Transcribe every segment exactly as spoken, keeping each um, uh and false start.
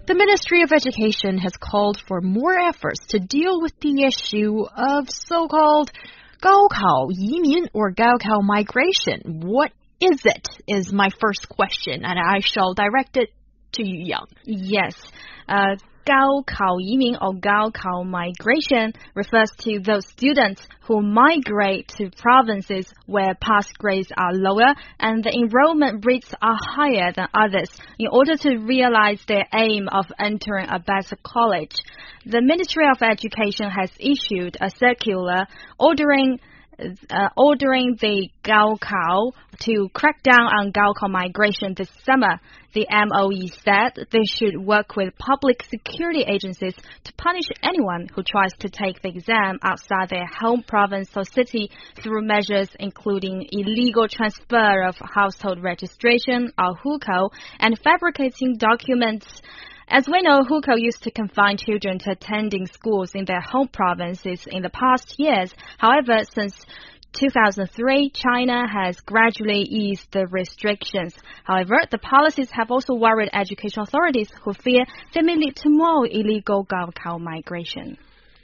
The Ministry of Education has called for more efforts to deal with the issue of so-called 高考移民 or 高考 migration. What is it, is my first question, and I shall direct it to Yu Yang. Yes. Uh, 高考移民 or 高考 migration refers to those students who migrate to provinces where pass grades are lower and the enrollment rates are higher than others in order to realize their aim of entering a better college. The Ministry of Education has issued a circular ordering Uh, ordering the 高考 to crack down on 高考 migration this summer. The M O E said they should work with public security agencies to punish anyone who tries to take the exam outside their home province or city through measures including illegal transfer of household registration or hukou and fabricating documents. As we know, hukou used to confine children to attending schools in their home provinces in the past years. However, since two thousand three, China has gradually eased the restrictions. However, the policies have also worried education authorities who fear they may lead to more illegal 高考 migration.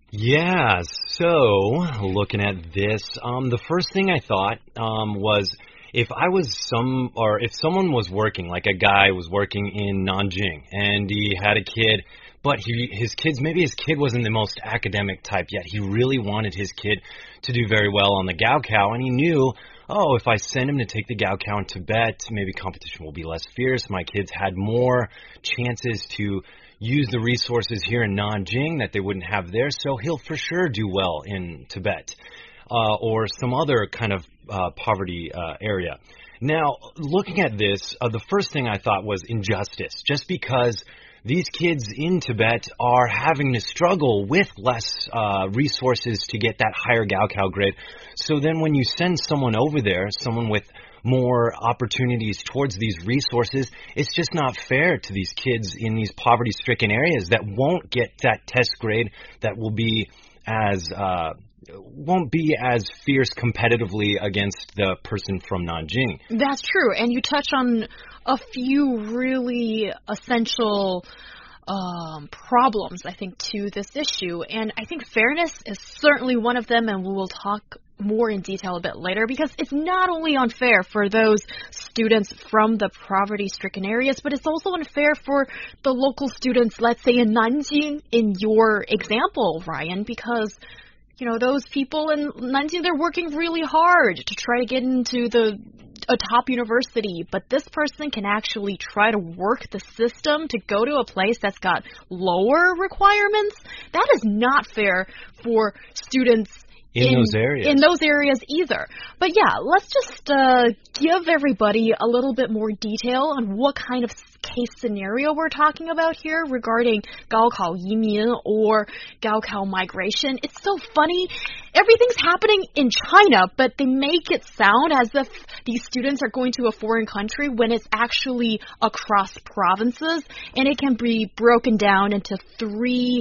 Yeah, so looking at this, um, the first thing I thought um, was if I was some, or if someone was working, like a guy was working in Nanjing, and he had a kid, but he, his kids, maybe his kid wasn't the most academic type yet. He really wanted his kid to do very well on the Gaokao, and he knew, oh, if I send him to take the Gaokao in Tibet, maybe competition will be less fierce. My kids had more chances to use the resources here in Nanjing that they wouldn't have there, so he'll for sure do well in Tibet. Uh, or some other kind of uh, poverty uh, area. Now, looking at this, uh, the first thing I thought was injustice. Just because these kids in Tibet are having to struggle with less uh, resources to get that higher Gaokao grade. So then when you send someone over there, someone with more opportunities towards these resources, it's just not fair to these kids in these poverty-stricken areas that won't get that test grade that will be as... Uh, won't be as fierce competitively against the person from Nanjing. That's true, and you touch on a few really essential um, problems, I think, to this issue, and I think fairness is certainly one of them, and we will talk more in detail a bit later, because it's not only unfair for those students from the poverty-stricken areas, but it's also unfair for the local students, let's say in Nanjing, in your example, Ryan, because you know, those people in Nanjing, they're working really hard to try to get into the a top university, but this person can actually try to work the system to go to a place that's got lower requirements. That is not fair for students In, in those areas. In those areas either. But yeah, let's just uh, give everybody a little bit more detail on what kind of case scenario we're talking about here regarding 高考移民 or 高考 migration. It's so funny. Everything's happening in China, but they make it sound as if these students are going to a foreign country when it's actually across provinces, and it can be broken down into three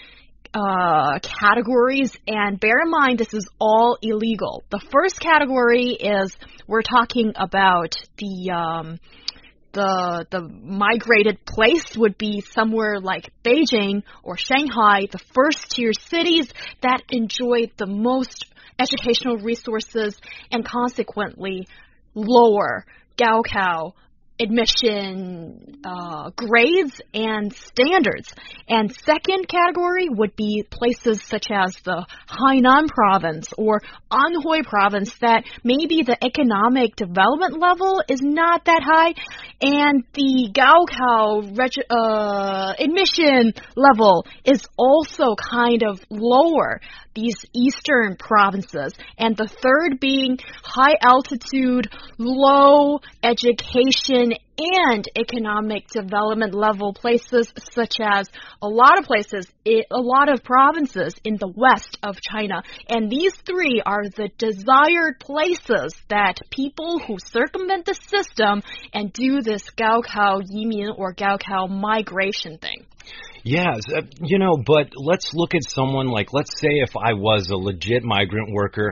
Uh, categories, and bear in mind this is all illegal. The first category is we're talking about the um, the the migrated place would be somewhere like Beijing or Shanghai, the first tier cities that enjoy the most educational resources and consequently lower Gaokao admission uh, grades and standards. And second category would be places such as the Hainan province or Anhui province that maybe the economic development level is not that high and the Gaokao reg- uh, admission level is also kind of lower, these eastern provinces. And the third being high altitude, low education and economic development level places such as a lot of places, a lot of provinces in the west of China. And these three are the desired places that people who circumvent the system and do this 高考移民 or 高考 migration thing. Yes, uh, you know, but let's look at someone like, let's say if I was a legit migrant worker,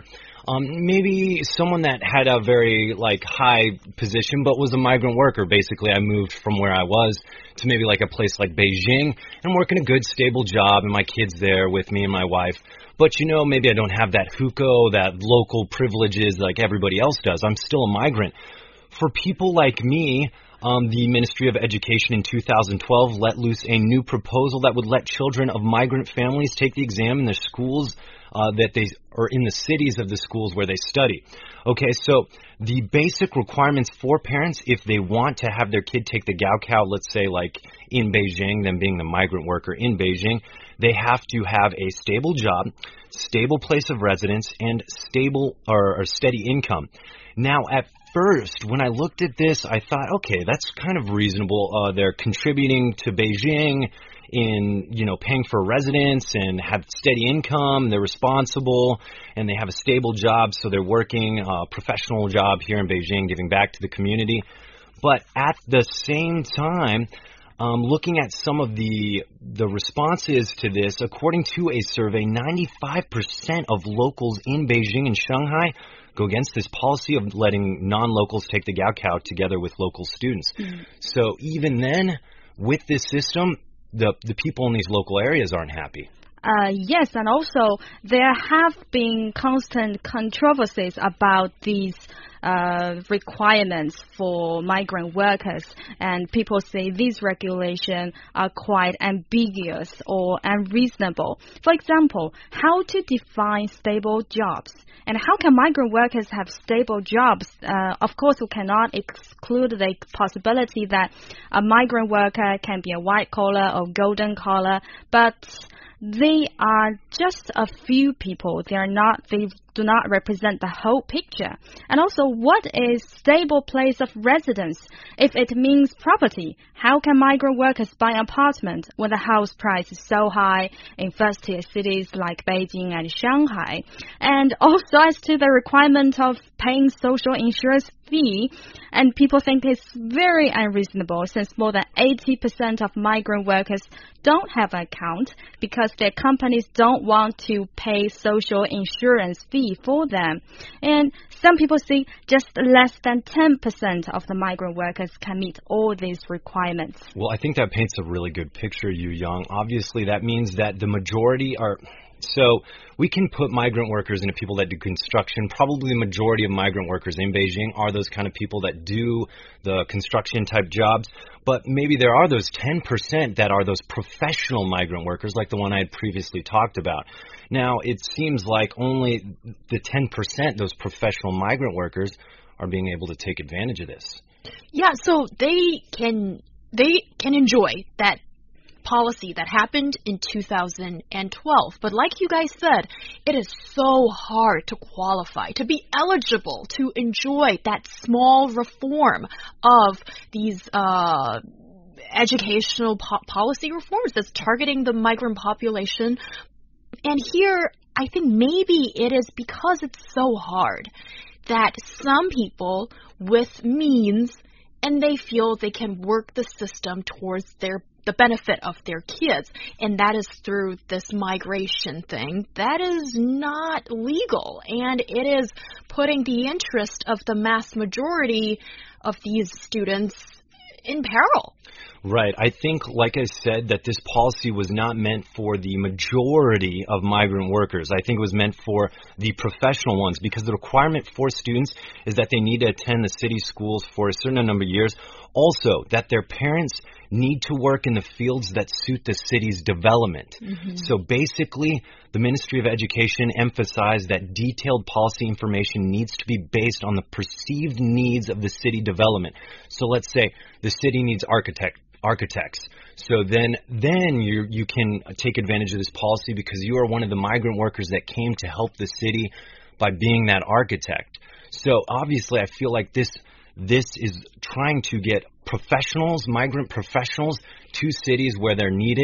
Um, maybe someone that had a very, like, high position but was a migrant worker. Basically, I moved from where I was to maybe, like, a place like Beijing and working a good, stable job, and my kid's there with me and my wife. But, you know, maybe I don't have that hukou, that local privileges like everybody else does. I'm still a migrant. For people like me, Um, the Ministry of Education in two thousand twelve let loose a new proposal that would let children of migrant families take the exam in their schools uh, that they or in the cities of the schools where they study. Okay, so the basic requirements for parents, if they want to have their kid take the Gaokao, let's say like in Beijing, them being the migrant worker in Beijing, they have to have a stable job, stable place of residence, and stable or, or steady income. Now, at first, when I looked at this, I thought, okay, that's kind of reasonable. Uh, they're contributing to Beijing in, you know, paying for residence and have steady income. They're responsible and they have a stable job, so they're working a professional job here in Beijing, giving back to the community. But at the same time, Um, looking at some of the the responses to this, according to a survey, ninety-five percent of locals in Beijing and Shanghai go against this policy of letting non-locals take the Gaokao together with local students. Mm. So even then, with this system, the the people in these local areas aren't happy. Uh, yes, and also there have been constant controversies about these uh, requirements for migrant workers, and people say these regulations are quite ambiguous or unreasonable. For example, how to define stable jobs? And how can migrant workers have stable jobs? Uh, of course, we cannot exclude the possibility that a migrant worker can be a white collar or golden collar, but they are just a few people. They are not, they do not represent the whole picture. And also, what is stable place of residence? If it means property, how can migrant workers buy an apartment when the house price is so high in first-tier cities like Beijing and Shanghai? And also, as to the requirement of paying social insurance fee, and people think it's very unreasonable since more than eighty percent of migrant workers don't have an account because their companies don't want to pay social insurance fee for them. And some people think just less than ten percent of the migrant workers can meet all these requirements. Well, I think that paints a really good picture, Yu Yang. Obviously, that means that the majority are... So we can put migrant workers into people that do construction. Probably the majority of migrant workers in Beijing are those kind of people that do the construction type jobs. But maybe there are those ten percent that are those professional migrant workers, like the one I had previously talked about. Now, it seems like only the ten percent, those professional migrant workers, are being able to take advantage of this. Yeah, so they can they can enjoy that policy that happened in two thousand twelve. But like you guys said, it is so hard to qualify, to be eligible to enjoy that small reform of these uh, educational po policy reforms that's targeting the migrant population. And here, I think maybe it is because it's so hard that some people with means, and they feel they can work the system towards their the benefit of their kids, and that is through this migration thing. That is not legal, and it is putting the interest of the mass majority of these students in peril. Right. I think, like I said, that this policy was not meant for the majority of migrant workers. I think it was meant for the professional ones, because the requirement for students is that they need to attend the city schools for a certain number of years. Also, that their parents need to work in the fields that suit the city's development. Mm-hmm. So basically, the Ministry of Education emphasized that detailed policy information needs to be based on the perceived needs of the city development. So let's say the city needs architect architects. So then then you you can take advantage of this policy because you are one of the migrant workers that came to help the city by being that architect. So obviously I feel like this this is trying to get professionals, migrant professionals, to cities where they're needed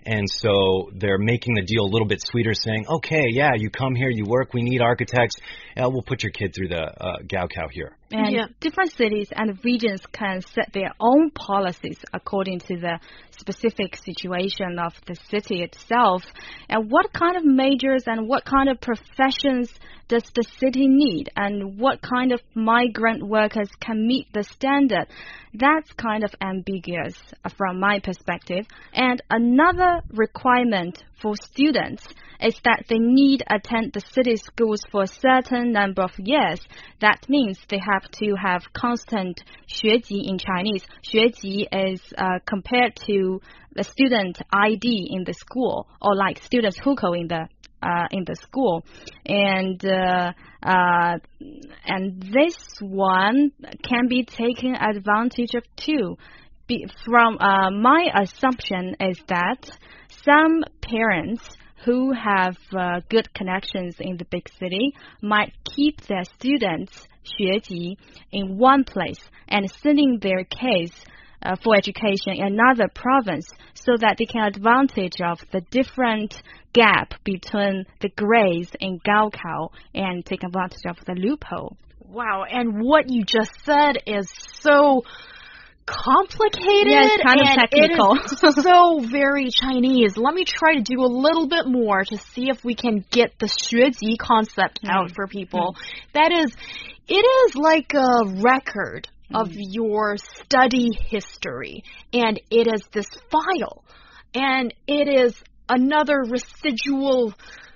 And so they're making the deal a little bit sweeter, saying, okay, yeah, you come here, you work, we need architects, uh, we'll put your kid through the uh, Gaokao here. And yeah. different cities and regions can set their own policies according to the specific situation of the city itself. And what kind of majors and what kind of professions does the city need? And what kind of migrant workers can meet the standard? That's kind of ambiguous from my perspective. And another requirement for students is that they need to attend the city schools for a certain number of years. That means they have to have constant 学籍 in Chinese. 学籍 is uh, compared to the student I D in the school, or like students hukou in the uh, in the school, and uh, uh, and this one can be taken advantage of too. Be, from uh, my assumption is that some parents who have uh, good connections in the big city might keep their students 学籍 in one place and sending their kids uh, for education in another province so that they can advantage of the different gap between the grades in Gaokao and take advantage of the loophole. Wow, and what you just said is so complicated. Yeah, it's kind of technical. It is so very Chinese. Let me try to do a little bit more to see if we can get the 学籍 concept mm. out for people. Mm. That is, it is like a record mm. of your study history, and it is this file, and it is another residual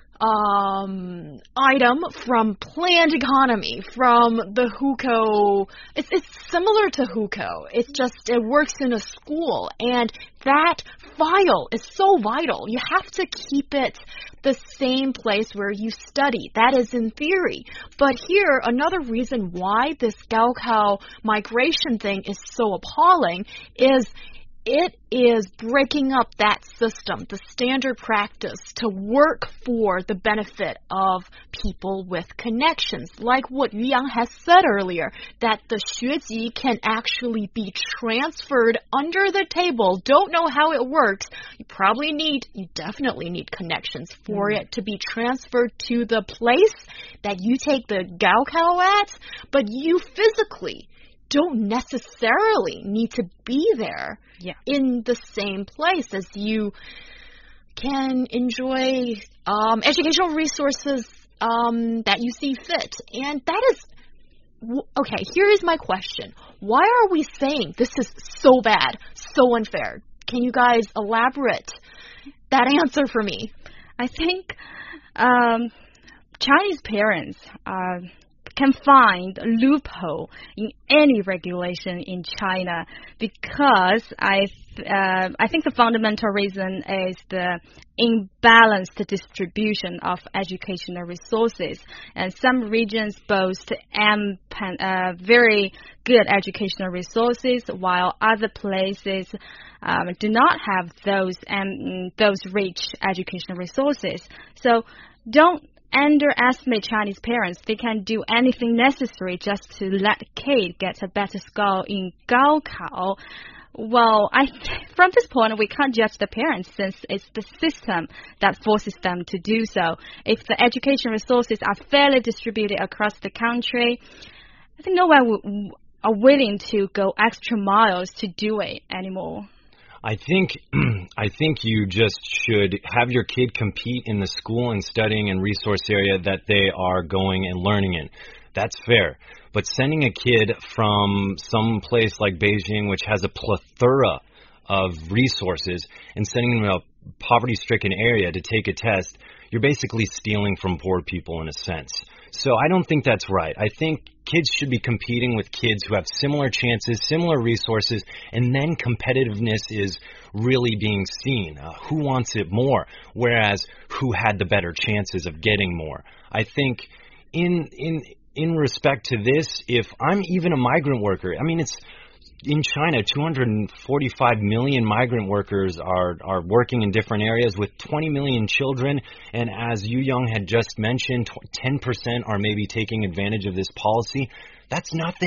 um item from planned economy, from the hukou. It's it's similar to hukou. It's just it works in a school, and that file is so vital. You have to keep it the same place where you study. That is in theory. But here, another reason why this Gaokao migration thing is so appalling is it is breaking up that system, the standard practice, to work for the benefit of people with connections. Like what Yu Yang has said earlier, that the 学籍 can actually be transferred under the table. Don't know how it works. You probably need, you definitely need connections for mm. it to be transferred to the place that you take the Gaokao at, but you physically don't necessarily need to be there yeah. in the same place as you can enjoy um, educational resources um, that you see fit. And that is, okay, here is my question. Why are we saying this is so bad, so unfair? Can you guys elaborate that answer for me? I think um, Chinese parents are... Uh, can find a loophole in any regulation in China because I uh, I think the fundamental reason is the imbalanced distribution of educational resources, and some regions boast um, uh, very good educational resources while other places um, do not have those um, those rich educational resources. So don't underestimate Chinese parents. They can do anything necessary just to let a kid get a better score in Gaokao. Well, I from this point, we can't judge the parents since it's the system that forces them to do so. If the education resources are fairly distributed across the country, I think no one are willing to go extra miles to do it anymore. I think I think you just should have your kid compete in the school and studying and resource area that they are going and learning in. That's fair. But sending a kid from some place like Beijing, which has a plethora of resources, and sending them to a poverty-stricken area to take a test, you're basically stealing from poor people in a sense. So I don't think that's right. I think kids should be competing with kids who have similar chances, similar resources, and then competitiveness is really being seen. Uh, who wants it more? Whereas who had the better chances of getting more? I think in in in respect to this, if I'm even a migrant worker, I mean, it's in China, two hundred forty-five million migrant workers are, are working in different areas with twenty million children. And as Yu Young had just mentioned, ten percent are maybe taking advantage of this policy. That's nothing.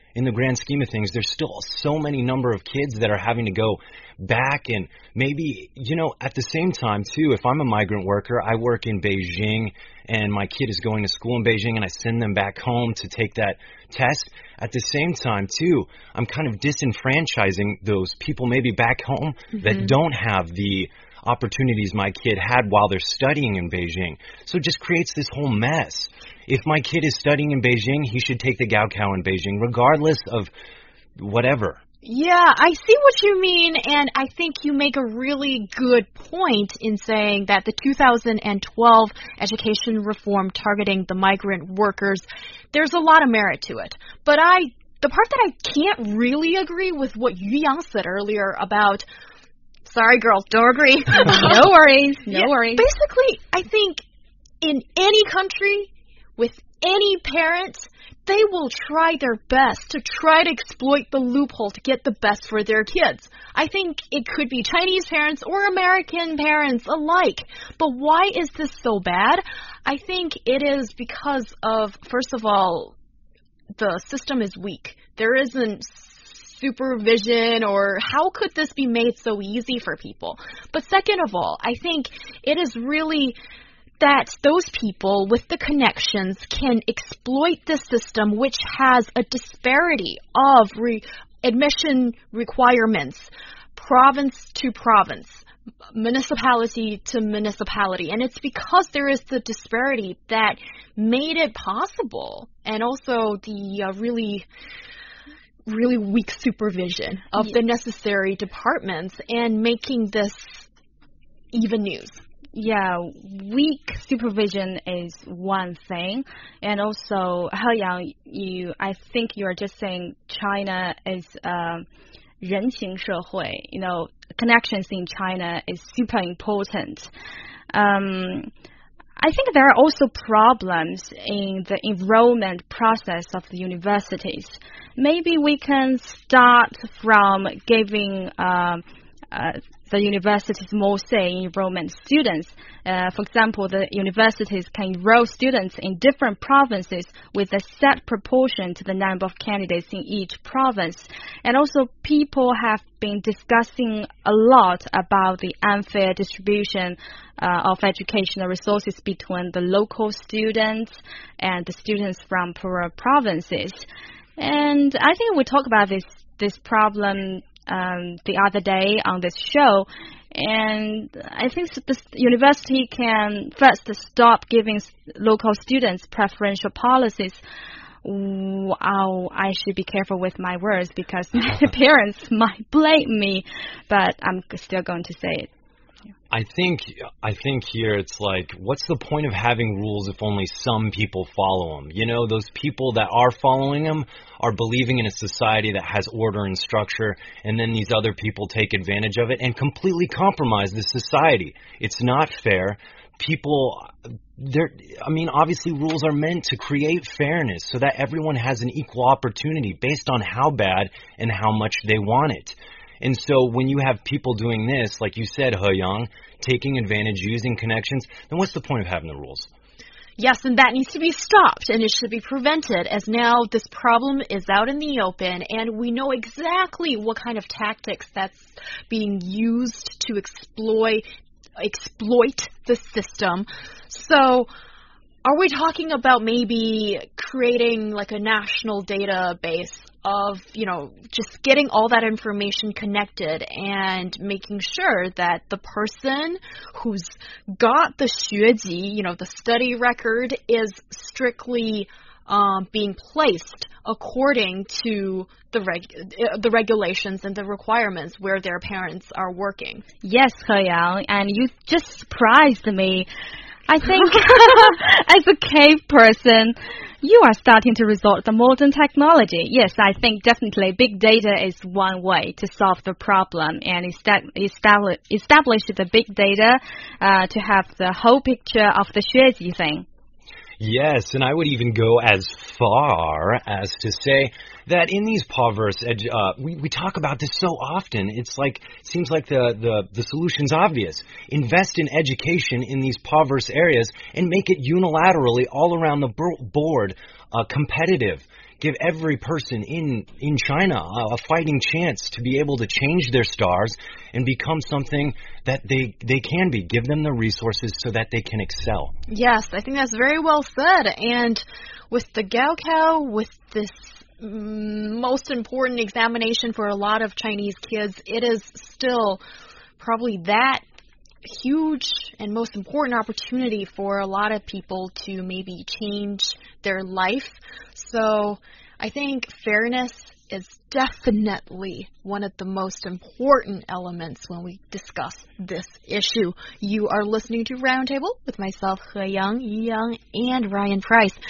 in the grand scheme of things, there's still so many number of kids that are having to go back. And maybe, you know, at the same time, too, if I'm a migrant worker, I work in Beijing, and my kid is going to school in Beijing, and I send them back home to take that test. At the same time, too, I'm kind of disenfranchising those people maybe back home mm-hmm. that don't have the opportunities my kid had while they're studying in Beijing. So it just creates this whole mess. If my kid is studying in Beijing, he should take the Gaokao in Beijing, regardless of whatever. Yeah, I see what you mean, and I think you make a really good point in saying that the two thousand twelve education reform targeting the migrant workers, there's a lot of merit to it. But I, the part that I can't really agree with what Yu Yang said earlier about, sorry girls, don't agree. No worries, no yeah, worries. Basically, I think in any country, with any parent, they will try their best to try to exploit the loophole to get the best for their kids. I think it could be Chinese parents or American parents alike. But why is this so bad? I think it is because of, first of all, the system is weak. There isn't supervision, or how could this be made so easy for people? But second of all, I think it is really that those people with the connections can exploit the system, which has a disparity of re admission requirements, province to province, municipality to municipality. And it's because there is the disparity that made it possible, and also the uh, really really weak supervision of yeah. the necessary departments, and making this even news. Yeah, weak supervision is one thing, and also, He Yang, you, I think you are just saying China is um, 人情社会. You know, connections in China is super important. Um, I think there are also problems in the enrollment process of the universities. Maybe we can start from giving um, uh, the universities more say in enrollment students. Uh, for example, the universities can enroll students in different provinces with a set proportion to the number of candidates in each province. And also, people have been discussing a lot about the unfair distribution uh, of educational resources between the local students and the students from poorer provinces. And I think we talked about this this problem um, the other day on this show. And I think the university can first stop giving local students preferential policies. Wow, I should be careful with my words because my parents might blame me, but I'm still going to say it. I think I think here it's like, what's the point of having rules if only some people follow them? You know, those people that are following them are believing in a society that has order and structure, and then these other people take advantage of it and completely compromise the society. It's not fair. People, they're, I mean, obviously rules are meant to create fairness so that everyone has an equal opportunity based on how bad and how much they want it. And so when you have people doing this, like you said, He Yang, taking advantage, using connections, then what's the point of having the rules? Yes, and that needs to be stopped, and it should be prevented, as now this problem is out in the open, and we know exactly what kind of tactics that's being used to exploit exploit the system. So are we talking about maybe creating like a national database of, you know, just getting all that information connected and making sure that the person who's got the 学籍, you know, the study record, is strictly um, being placed according to the reg the regulations and the requirements where their parents are working? Yes, He Yang, and you just surprised me. I think as a cave person, you are starting to resort to modern technology. Yes, I think definitely big data is one way to solve the problem, and establish, establish the big data uh, to have the whole picture of the 学籍 thing. Yes, and I would even go as far as to say that in these impoverished, uh, we, we talk about this so often. It's like, it seems like the, the, the solution's obvious. Invest in education in these impoverished areas and make it unilaterally all around the board uh, competitive. give every person in, in China a, a fighting chance to be able to change their stars and become something that they, they can be. Give them the resources so that they can excel. Yes, I think that's very well said. And with the Gaokao, with this most important examination for a lot of Chinese kids, it is still probably that huge and most important opportunity for a lot of people to maybe change their life. So I think fairness is definitely one of the most important elements when we discuss this issue. You are listening to Roundtable with myself, He Yang, Yi Yang, and Ryan Price.